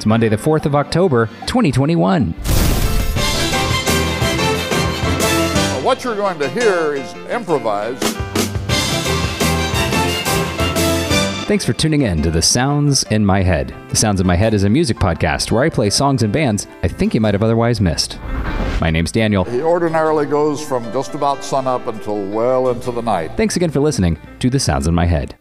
It's Monday, the 4th of October, 2021. What you're going to hear is improvised. Thanks for tuning in to The Sounds in My Head. The Sounds in My Head is a music podcast where I play songs and bands I think you might have otherwise missed. My name's Daniel. He ordinarily goes from just about sunup until well into the night. Thanks again for listening to The Sounds in My Head.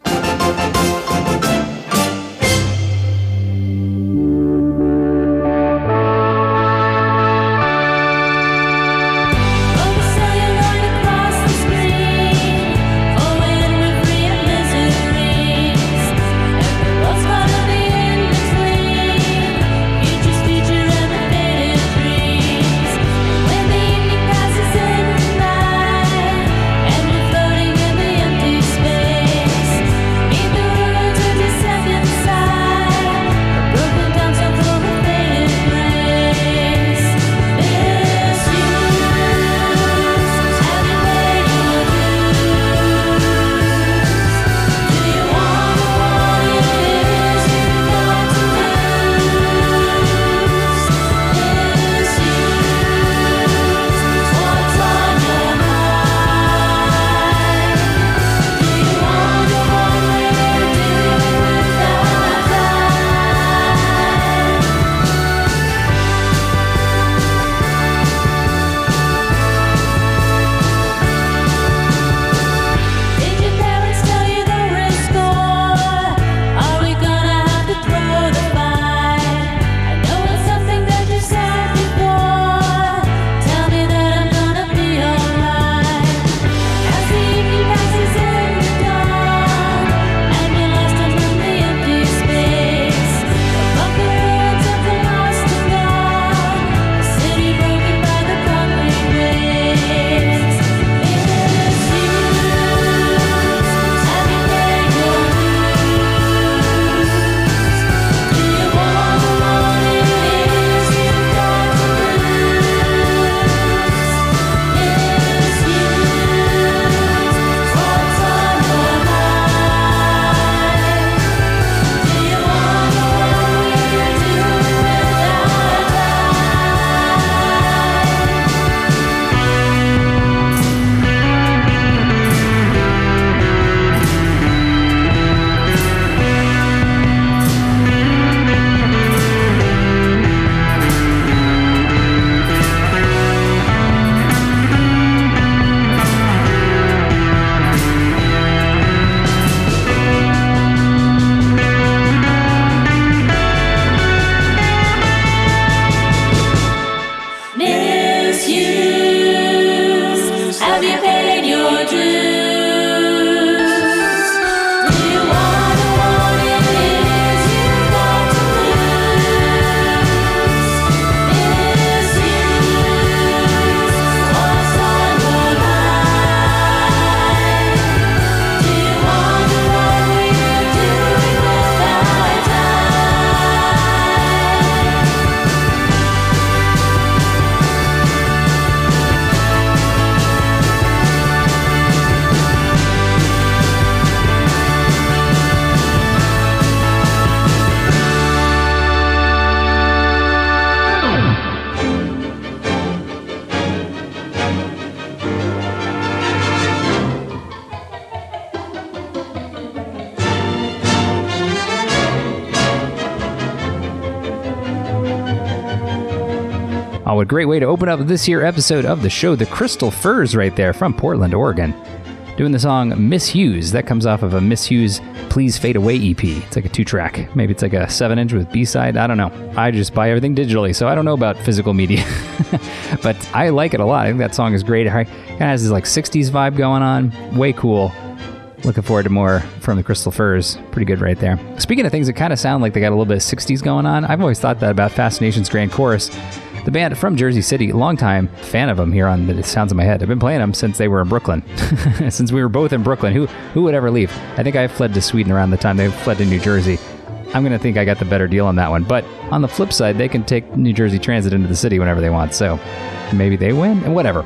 Oh, what a great way to open up this here episode of the show. The Crystal Furs right there from Portland, Oregon. Doing the song Miss Hughes. That comes off of a Miss Hughes Please Fade Away EP. It's like a 2-track. Maybe it's like a 7-inch with B-side. I don't know. I just buy everything digitally, so I don't know about physical media. But I like it a lot. I think that song is great. It kind of has this like 60s vibe going on. Way cool. Looking forward to more from the Crystal Furs. Pretty good right there. Speaking of things that kind of sound like they got a little bit of 60s going on, I've always thought that about Fascinations Grand Chorus. The band from Jersey City, longtime fan of them here on the Sounds in My Head. I've been playing them since they were in Brooklyn. Since we were both in Brooklyn. Who would ever leave? I think I fled to Sweden around the time they fled to New Jersey. I'm going to think I got the better deal on that one. But on the flip side, they can take New Jersey Transit into the city whenever they want. So maybe they win and whatever.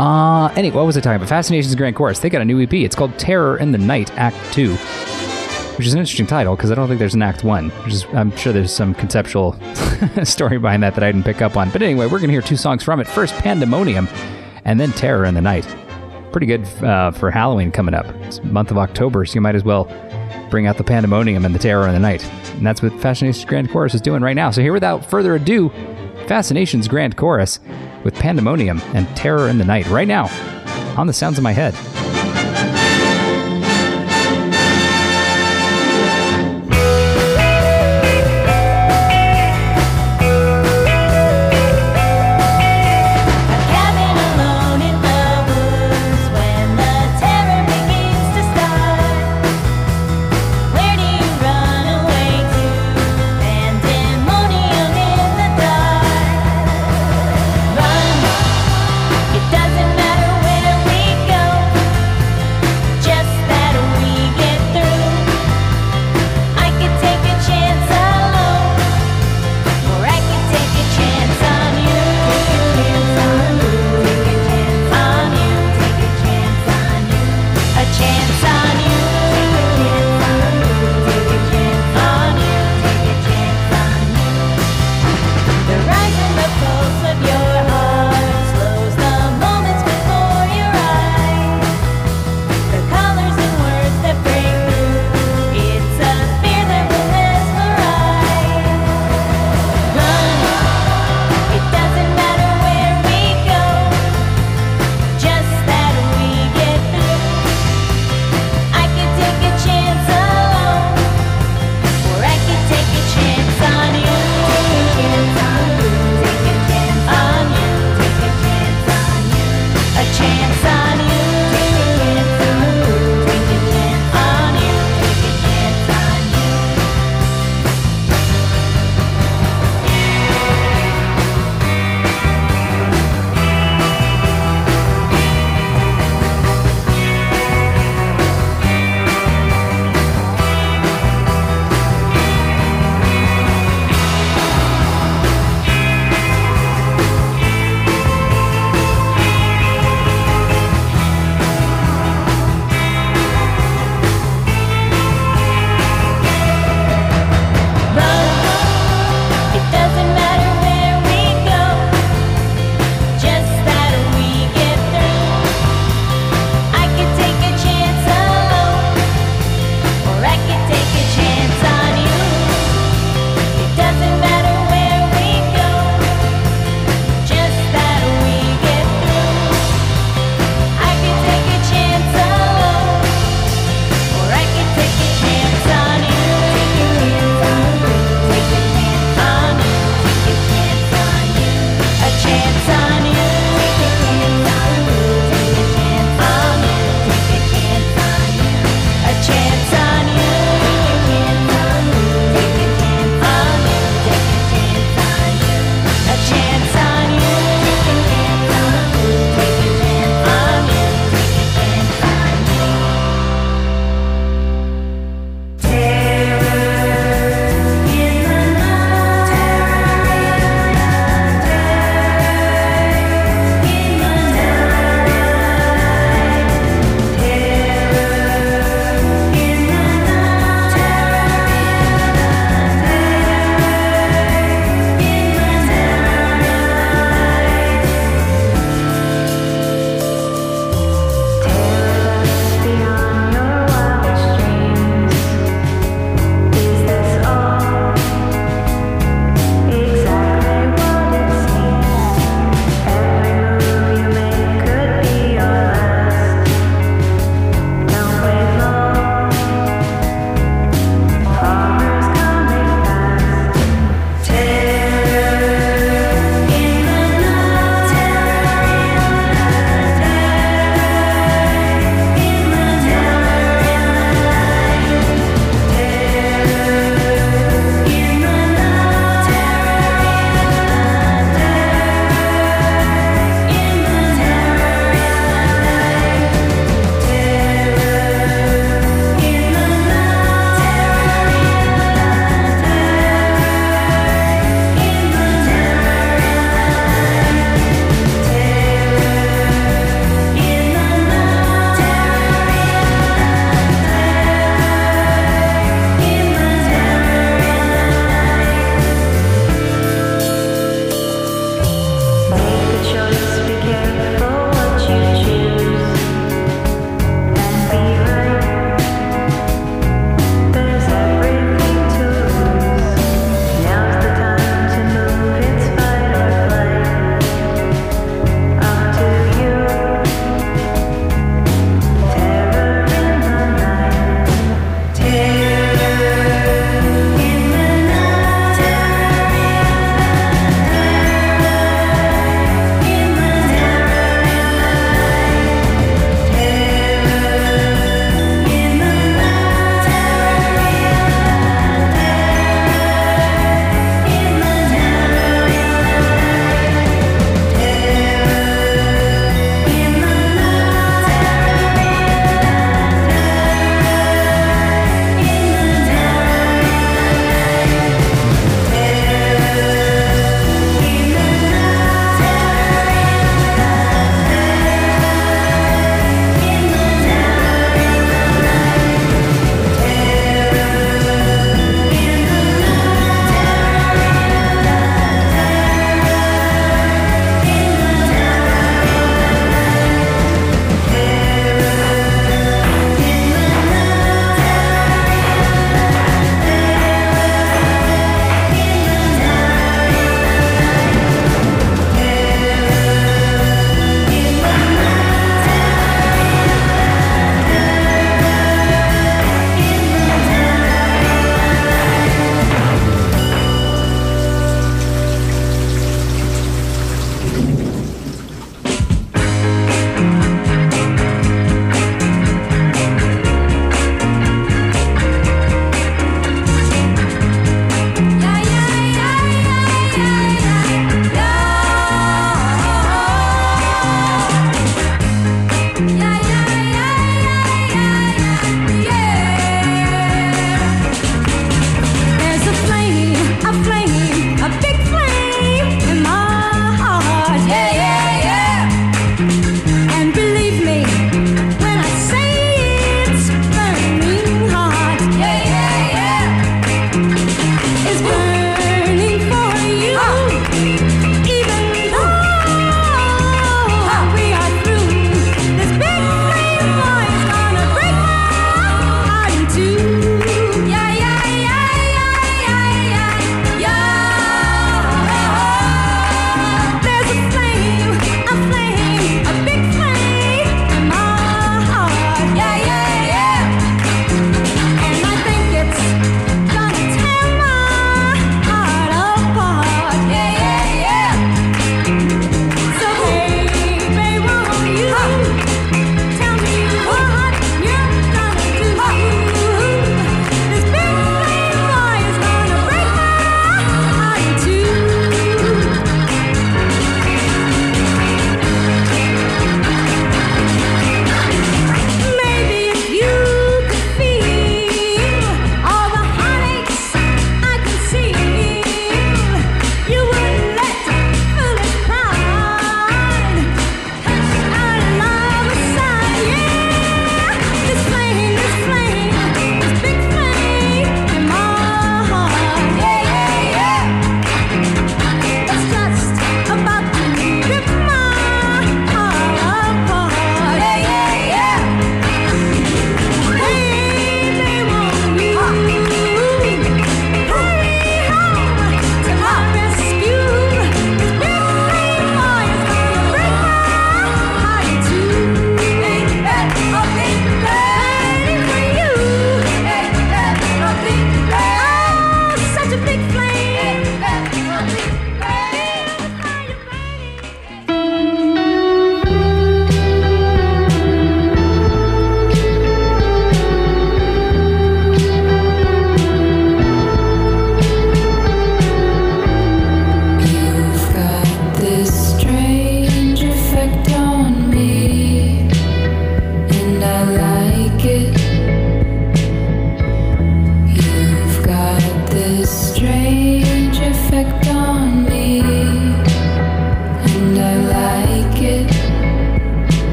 Anyway, what was I talking about? Fascinations Grand Chorus. They got a new EP. It's called Terror in the Night, Act 2. which is an interesting title because I don't think there's an Act 1. I'm sure there's some conceptual story behind that I didn't pick up on. But anyway, we're going to hear 2 songs from it. First, Pandemonium, and then Terror in the Night. Pretty good for Halloween coming up. It's the month of October, so you might as well bring out the Pandemonium and the Terror in the Night. And that's what Fascination's Grand Chorus is doing right now. So here, without further ado, Fascination's Grand Chorus with Pandemonium and Terror in the Night right now on The Sounds of My Head. Doesn't matter where we go.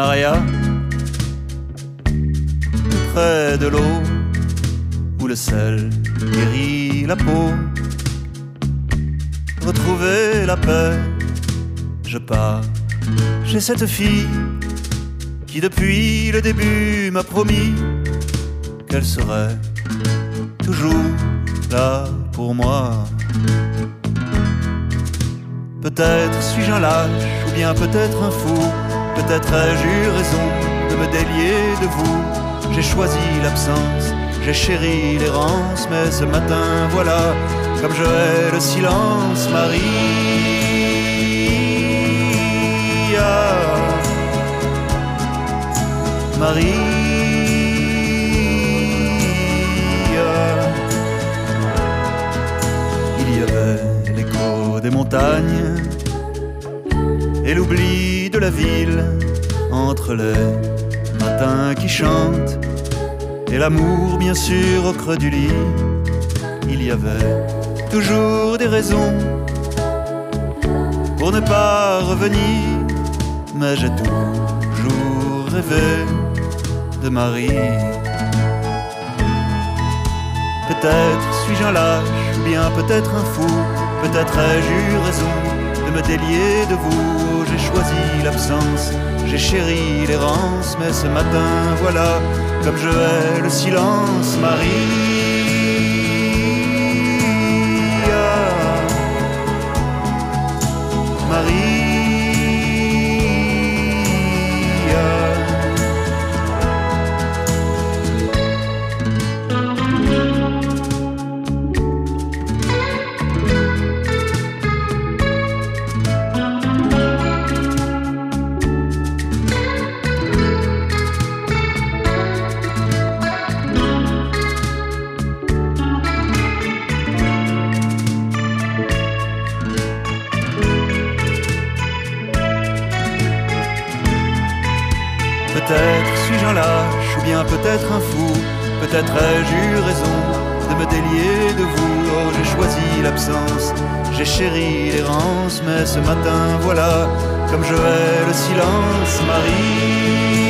Maria, près de l'eau où le sel guérit la peau. Retrouver la paix, je pars chez cette fille qui depuis le début m'a promis qu'elle serait toujours là pour moi. Peut-être suis-je un lâche ou bien peut-être un fou, peut-être ai-je eu raison de me délier de vous. J'ai choisi l'absence, j'ai chéri l'errance, mais ce matin voilà, comme je hais le silence, Marie. Marie, il y avait l'écho des montagnes et l'oubli de la ville entre les matins qui chantent et l'amour bien sûr au creux du lit. Il y avait toujours des raisons pour ne pas revenir, mais j'ai toujours rêvé de Marie. Peut-être suis-je un lâche ou bien peut-être un fou, peut-être ai-je eu raison de me délier de vous. J'ai choisi l'absence, j'ai chéri l'errance, mais ce matin voilà, comme je hais le silence, Marie. Marie. Peut-être suis-je un lâche ou bien peut-être un fou, peut-être ai-je eu raison de me délier de vous. Oh, j'ai choisi l'absence, j'ai chéri l'errance, mais ce matin voilà, comme je hais le silence, Marie.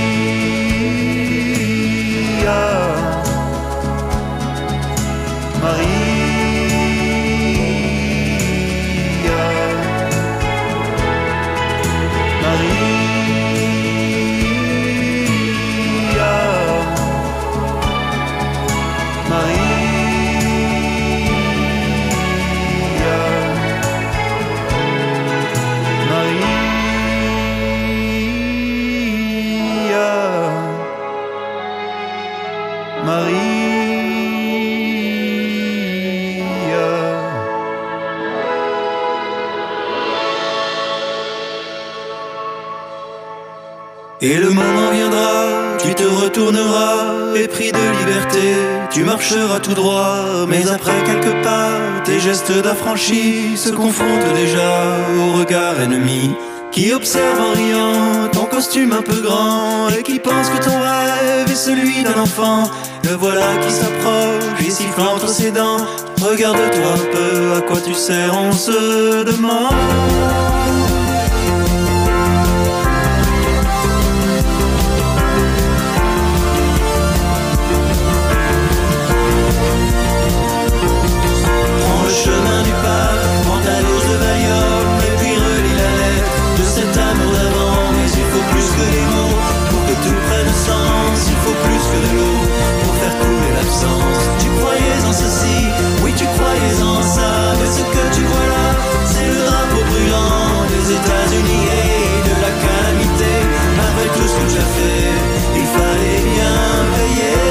Marie. Et le moment viendra, tu te retourneras, épris de liberté, tu marcheras tout droit. Mais après quelques pas, tes gestes d'affranchi se confrontent déjà au regard ennemi qui observe en riant ton costume un peu grand et qui pense que ton rêve est celui d'un enfant. Le voilà qui s'approche et siffle entre ses dents. Regarde-toi un peu, à quoi tu sers, on se demande. Chemin du parc, prends ta dose de Valium et puis relis la lettre de cet amour d'avant. Mais il faut plus que des mots pour que tout prenne sens. Il faut plus que de l'eau pour faire couler l'absence. Tu croyais en ceci, oui tu croyais en ça, mais ce que tu vois là, c'est le drapeau brûlant des États-Unis et de la calamité. Avec tout ce que tu as fait, il fallait bien payer.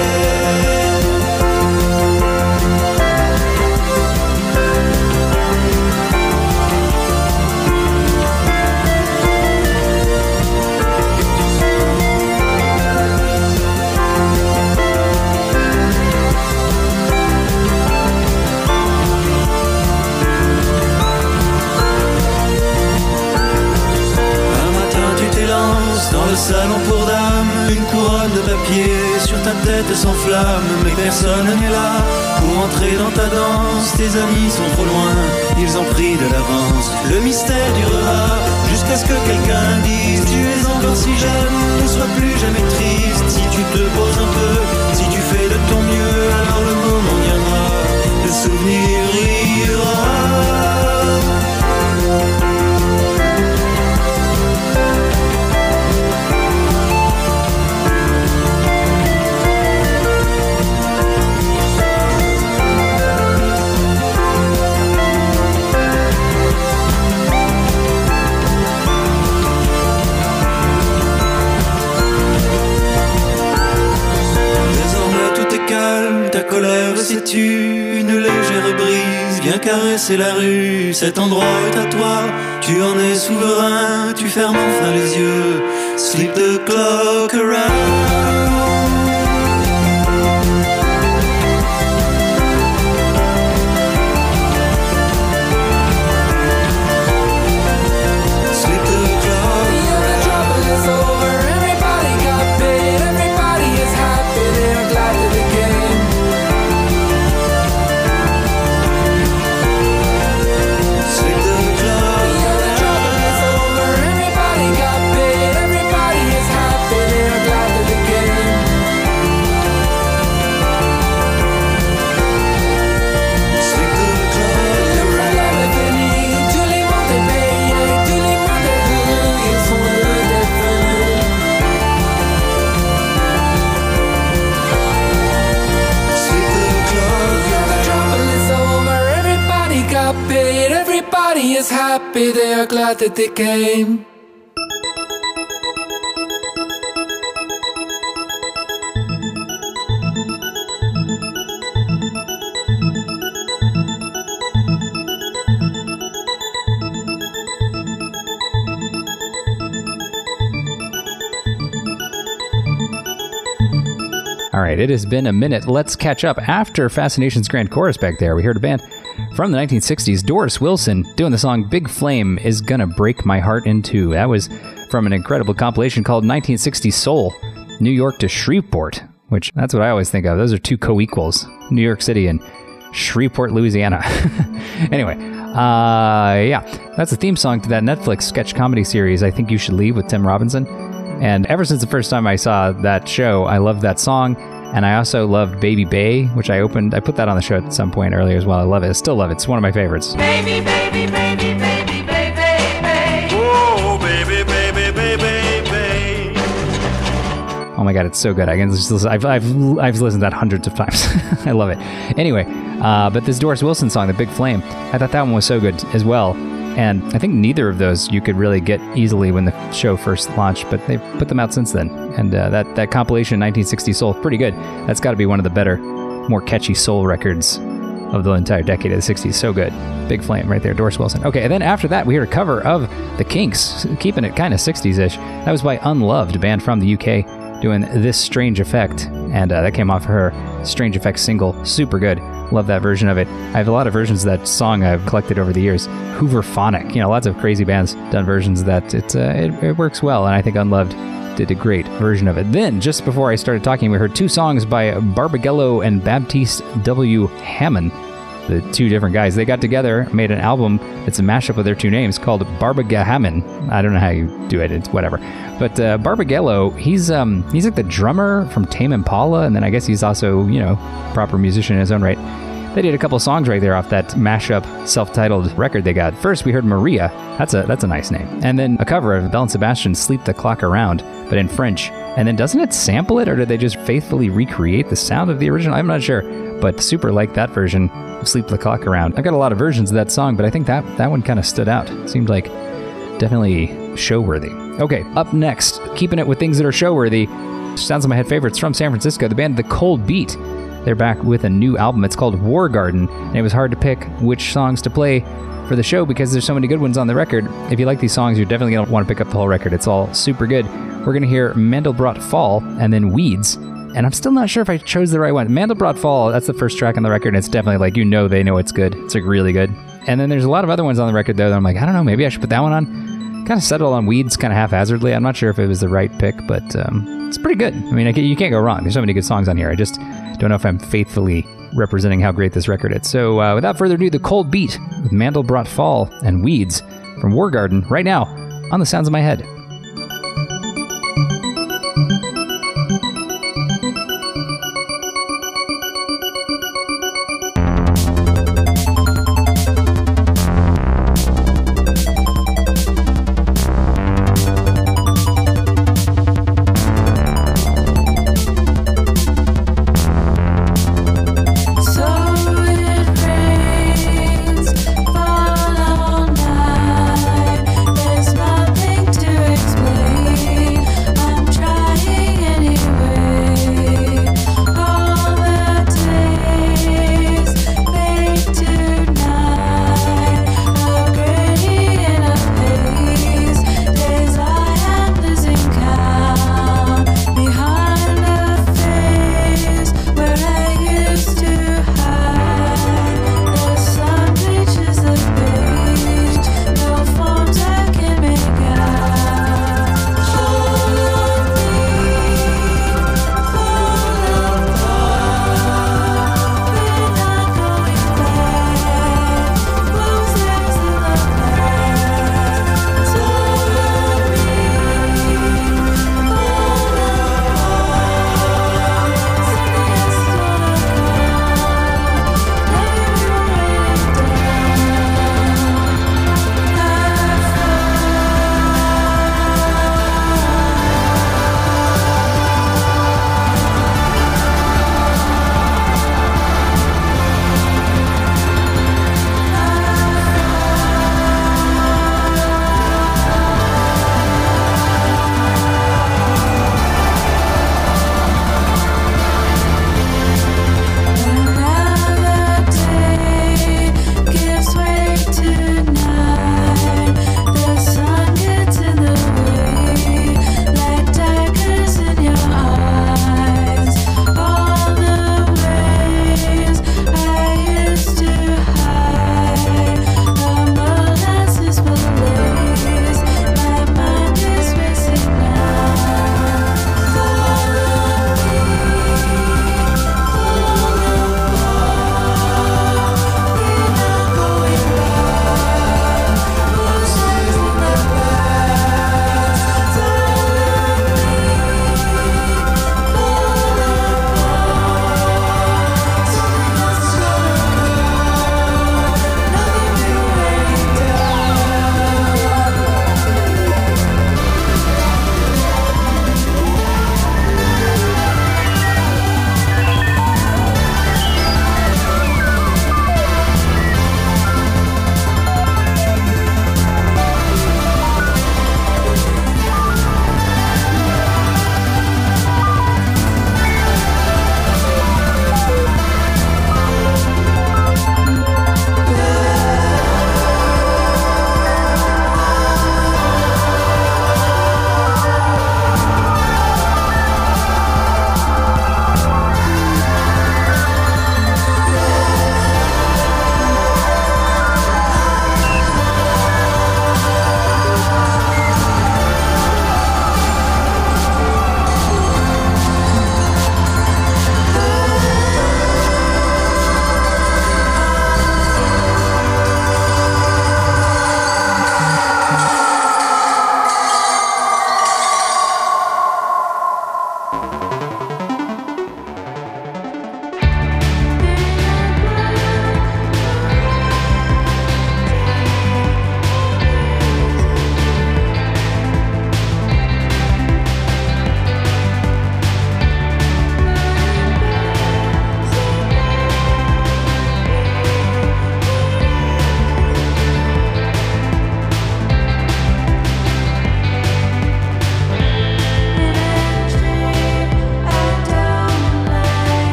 Dans le salon pour dames, une couronne de papier sur ta tête s'enflamme, mais personne n'est là pour entrer dans ta danse. Tes amis sont trop loin, ils ont pris de l'avance. Le mystère durera jusqu'à ce que quelqu'un dise tu es en encore si jeune, ne sois plus jamais triste. Si tu te poses un peu, si tu fais de ton mieux, alors le moment viendra, le souvenir ira. Ta colère, sais-tu, une légère brise vient caresser la rue. Cet endroit est à toi, tu en es souverain. Tu fermes enfin les yeux, sleep the clock around. Is happy, they are glad that they came. All right, it has been a minute. Let's catch up. After Fascination's Grand Chorus back there, we heard a band from the 1960s, Doris Wilson, doing the song Big Flame Is Gonna Break My Heart in Two. That was from an incredible compilation called 1960 Soul, New York to Shreveport, which that's what I always think of. Those are two co-equals, New York City and Shreveport, Louisiana. Anyway, yeah, that's the theme song to that Netflix sketch comedy series, I Think You Should Leave, with Tim Robinson. And ever since the first time I saw that show, I loved that song. And I also loved Baby Bay, which I put that on the show at some point earlier as well. I love it. I still love it. It's one of my favorites. Baby, baby, baby, baby, baby, baby. Oh, baby, baby, baby, baby. Oh my God, it's so good. I can just listen. I've listened to that hundreds of times. I love it. Anyway, but this Doris Wilson song, The Big Flame, I thought that one was so good as well. And I think neither of those you could really get easily when the show first launched, but they put them out since then. And that compilation, 1960 Soul, pretty good. That's got to be one of the better, more catchy soul records of the entire decade of the 60s. So good. Big Flame right there, Doris Wilson. Okay, and then after that, we heard a cover of The Kinks, keeping it kind of 60s-ish. That was by Unloved, a band from the UK, doing This Strange Effect. And that came off her Strange Effect single. Super good. Love that version of it. I have a lot of versions of that song I've collected over the years. Hooverphonic, lots of crazy bands done versions of that. It works well, and I think Unloved did a great version of it. Then, just before I started talking, we heard two songs by Barbagello and Baptiste W. Hammond, the two different guys. They got together, made an album that's a mashup of their two names called Barbagehammon. I don't know how you do it. It's whatever. But Barbagello, he's like the drummer from Tame Impala, and then I guess he's also, proper musician in his own right. They did a couple songs right there off that mashup self-titled record they got. First, we heard Maria. That's a nice name. And then a cover of Belle and Sebastian's Sleep the Clock Around, but in French. And then doesn't it sample it, or did they just faithfully recreate the sound of the original? I'm not sure, but super like that version of Sleep the Clock Around. I got a lot of versions of that song, but I think that one kind of stood out. It seemed like definitely show-worthy. Okay, up next, keeping it with things that are show-worthy, sounds like my head favorites from San Francisco, the band The Cold Beat. They're back with a new album. It's called War Garden, and it was hard to pick which songs to play for the show because there's so many good ones on the record. If you like these songs, you're definitely going to want to pick up the whole record. It's all super good. We're going to hear Mandelbrot Fall and then Weeds, and I'm still not sure if I chose the right one. Mandelbrot Fall, that's the first track on the record, and it's definitely like, they know it's good. It's like really good. And then there's a lot of other ones on the record, though, that I'm like, I don't know, maybe I should put that one on. Kind of settled on Weeds kind of haphazardly. I'm not sure if it was the right pick, but it's pretty good. I mean, you can't go wrong. There's so many good songs on here. I just don't know if I'm faithfully representing how great this record is. So without further ado, The Cold Beat with Mandelbrot Fall and Weeds from War Garden right now on The Sounds of My Head.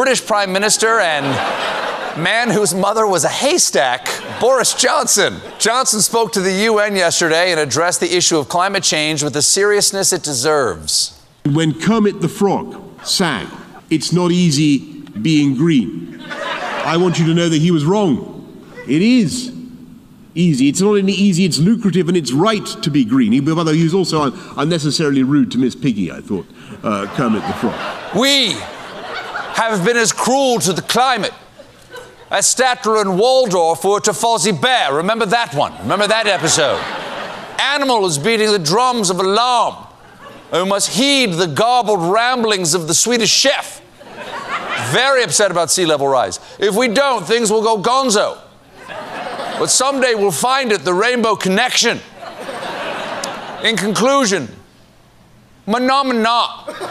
British Prime Minister and man whose mother was a haystack, Boris Johnson. Johnson spoke to the UN yesterday and addressed the issue of climate change with the seriousness it deserves. When Kermit the Frog sang, "It's not easy being green," I want you to know that he was wrong. It is easy. It's not only easy, it's lucrative, and it's right to be green. Although he was also unnecessarily rude to Miss Piggy, I thought, Kermit the Frog. We have been as cruel to the climate as Statler and Waldorf were to Fozzie Bear. Remember that one? Remember that episode? Animal is beating the drums of alarm. We must heed the garbled ramblings of the Swedish chef. Very upset about sea level rise. If we don't, things will go gonzo. But someday we'll find it, the rainbow connection. In conclusion, mana.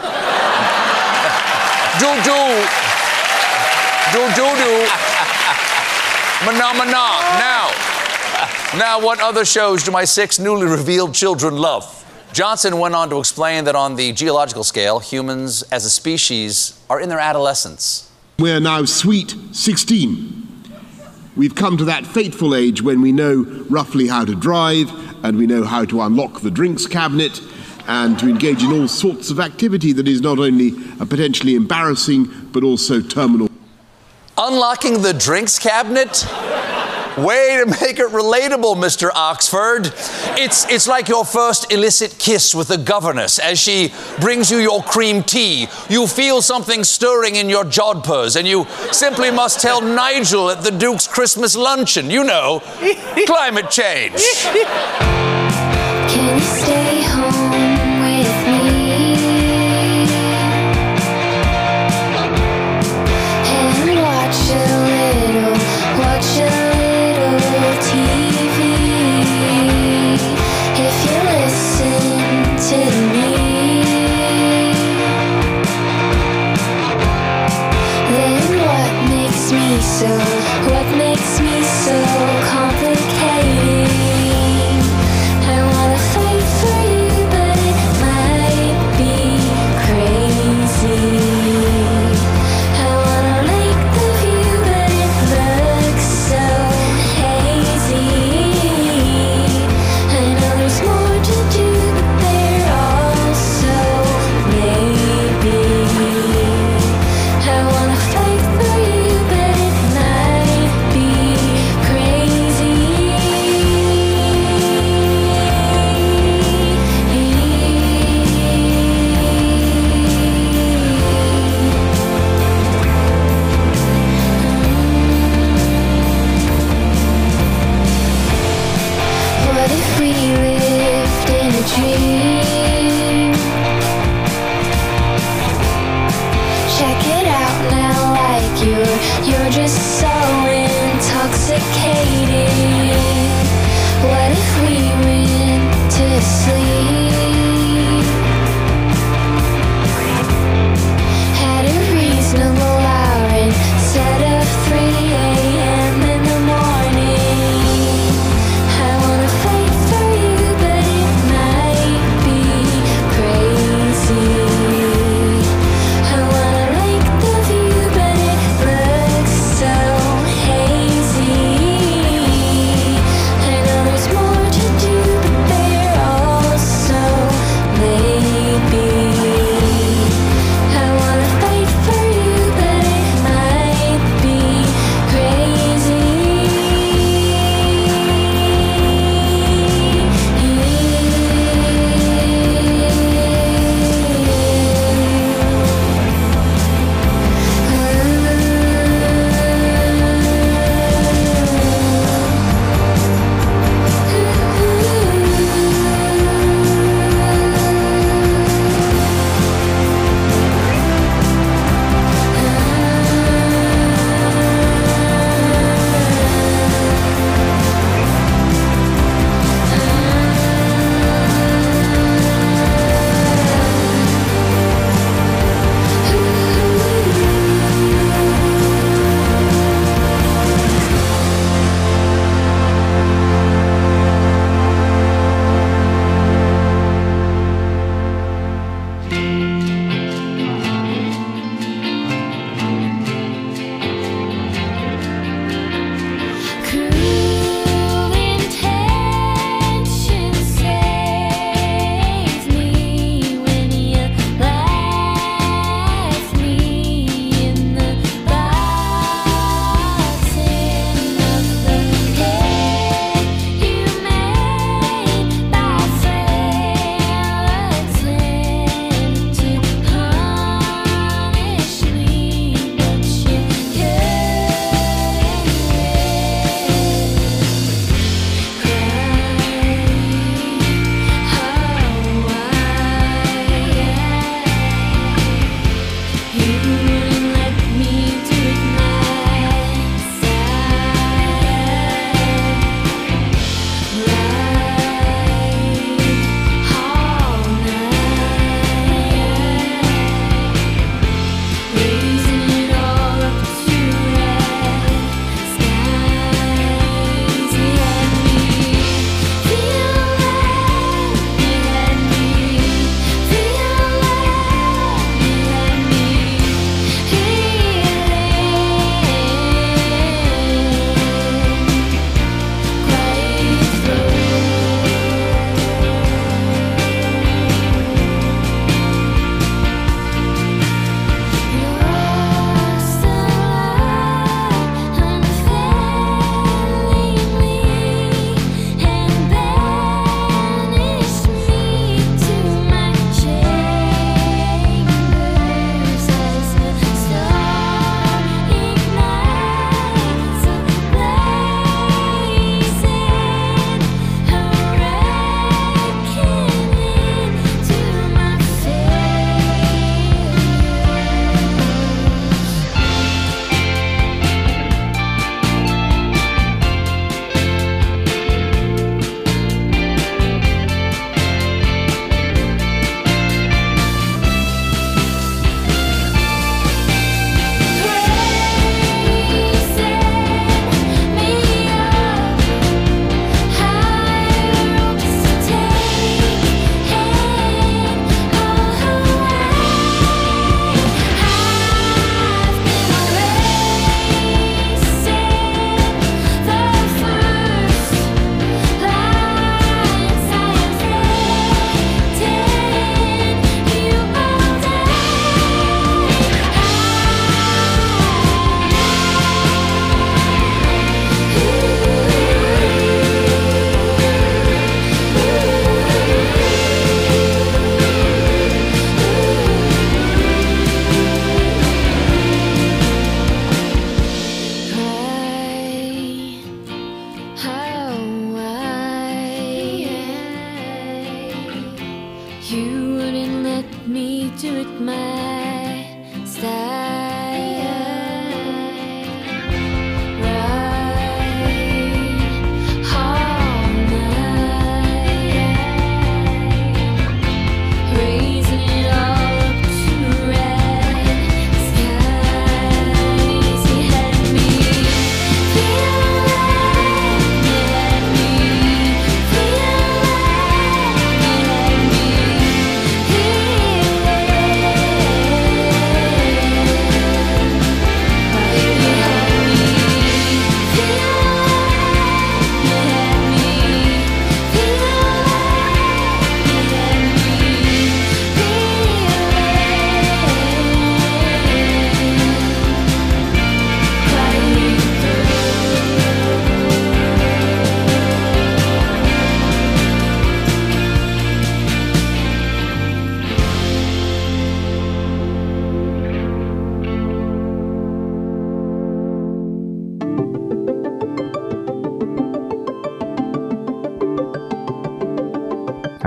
Do. Mana. Now, what other shows do my 6 newly revealed children love? Johnson went on to explain that on the geological scale, humans as a species are in their adolescence. We're now sweet 16. We've come to that fateful age when we know roughly how to drive, and we know how to unlock the drinks cabinet, and to engage in all sorts of activity that is not only potentially embarrassing, but also terminal. Unlocking the drinks cabinet? Way to make it relatable, Mr. Oxford. It's like your first illicit kiss with a governess as she brings you your cream tea. You feel something stirring in your jodhpurs, and you simply must tell Nigel at the Duke's Christmas luncheon. You know, climate change. Can you stay home with me? And watch a little TV. If you listen to me, then what makes me so complicated? I wanna fight for you, but it might be crazy. I wanna make the view, but it looks so hazy. I know there's more to do, but there also maybe. I wanna fight for you, but it might be crazy. What if we lived in a dream? Check it out now, like you're just so intoxicated. What if we went to sleep? Had a reasonable hour instead of 3 a.m. in the morning. I wanna fight for you, but it might be crazy. I wanna make the view, but it looks so hazy. I know there's more to do, but there also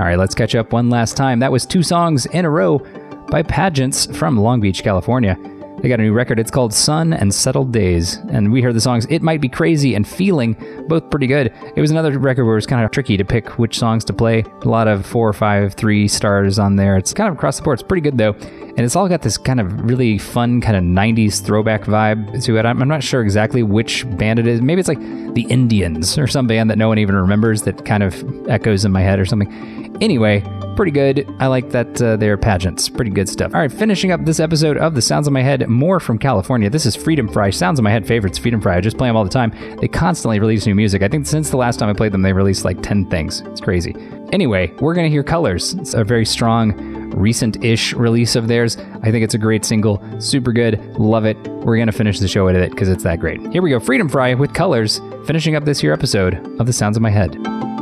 All right, let's catch up one last time. That was 2 songs in a row by Pageants from Long Beach, California. They got a new record. It's called Sun and Settled Days. And we heard the songs It Might Be Crazy and Feeling, both pretty good. It was another record where it was kind of tricky to pick which songs to play. A lot of 4 or 5, 3 stars on there. It's kind of across the board. It's pretty good, though. And it's all got this kind of really fun kind of 90s throwback vibe to it. I'm not sure exactly which band it is. Maybe it's like the Indians or some band that no one even remembers that kind of echoes in my head or something. Anyway, pretty good. I like that they're Pageants. Pretty good stuff. All right, finishing up this episode of The Sounds of My Head, more from California. This is Freedom Fry. Sounds of My Head favorites, Freedom Fry. I just play them all the time. They constantly release new music. I think since the last time I played them, they released like 10 things. It's crazy. Anyway, we're going to hear Colors. It's a very strong, recent-ish release of theirs. I think it's a great single. Super good. Love it. We're going to finish the show with it because it's that great. Here we go. Freedom Fry with Colors, finishing up this here episode of The Sounds of My Head.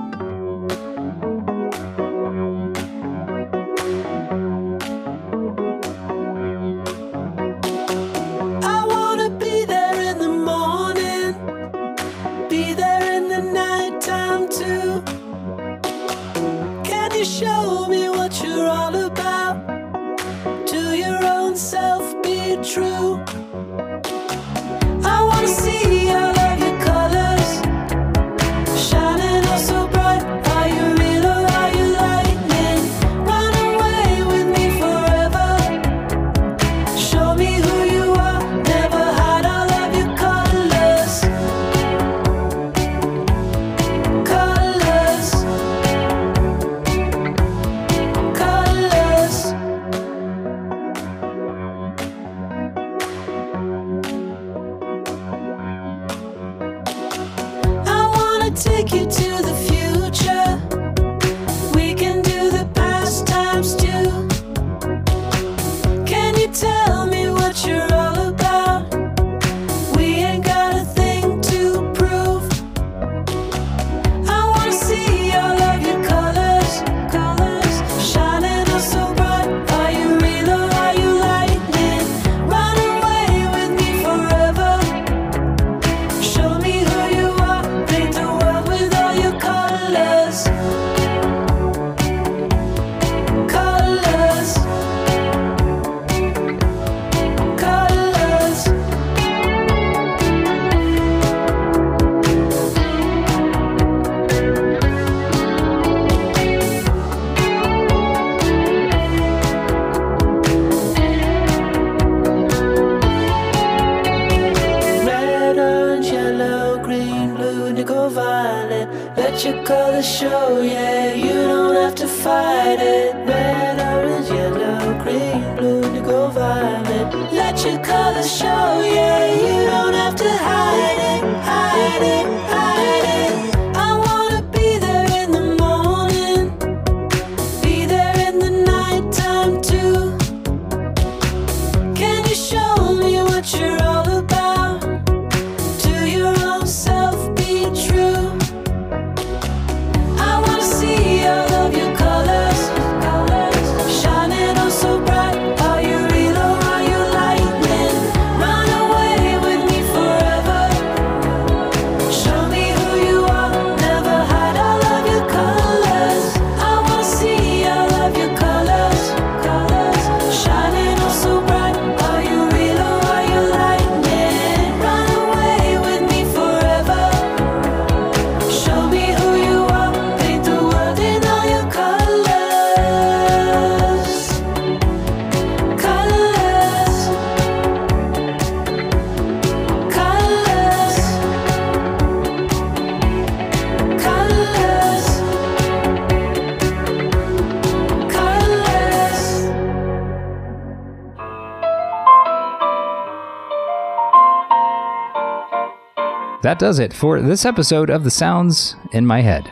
I wanna be there in the morning, be there in the nighttime too. Can you show me what you're all about? To your own self be true. I wanna see all of your colors, shining oh so bright. Are you real or are you lightning? Run away with me forever. Show me who you are, never hide all of your colors. Colors. Colors. I wanna take you to the future. We can do the past times too. Can you tell me what you're all about? We ain't got a thing to prove. I wanna see all of your colors, colors, shining oh so bright. Are you real or are you lightning? Run away with me forever. Show me who you are, paint the world with all your colors. Colors. Colors. Red, orange, yellow, green, blue, indigo, violet. Let your colors show, yeah, you don't have to fight it. Red, orange, yellow, green, blue, indigo, violet. Let your colors show, yeah, you don't have to hide it, hide it, hide it. I wanna be there in the morning, be there in the nighttime too. Can you show me what you're all about? To your own self be true. I wanna see all of your colors, colors, shining oh so bright. Are you real or are you lightning? Run away with me forever. Show me who you are, never hide all of your colors. I wanna see all of your colors, colors, shining oh so bright. Are you real or are you lightning? Run away with me forever. Show me who you are, paint the world in all your colors. Colors. Colors. Colors. Colors. That does it for this episode of The Sounds in My Head.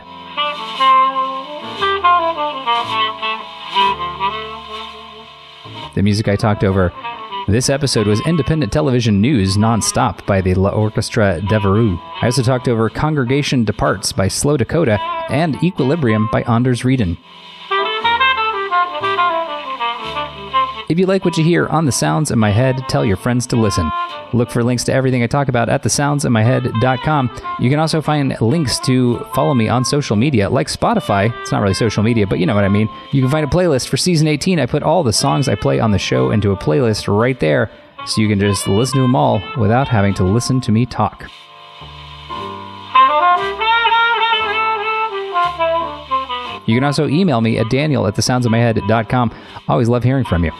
The music I talked over this episode was Independent Television News Non-Stop by the La Orchestra Devereux. I also talked over Congregation Departs by Slow Dakota and Equilibrium by Anders Reeden. If you like what you hear on The Sounds in My Head, tell your friends to listen. Look for links to everything I talk about at thesoundsinmyhead.com. You can also find links to follow me on social media, like Spotify. It's not really social media, but you know what I mean. You can find a playlist for season 18. I put all the songs I play on the show into a playlist right there, so you can just listen to them all without having to listen to me talk. You can also email me at daniel@thesoundsinmyhead.com. I always love hearing from you.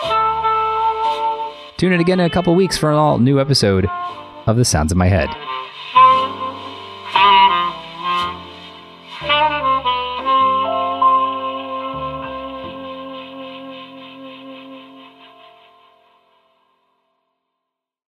Tune in again in a couple weeks for an all-new episode of The Sounds in My Head.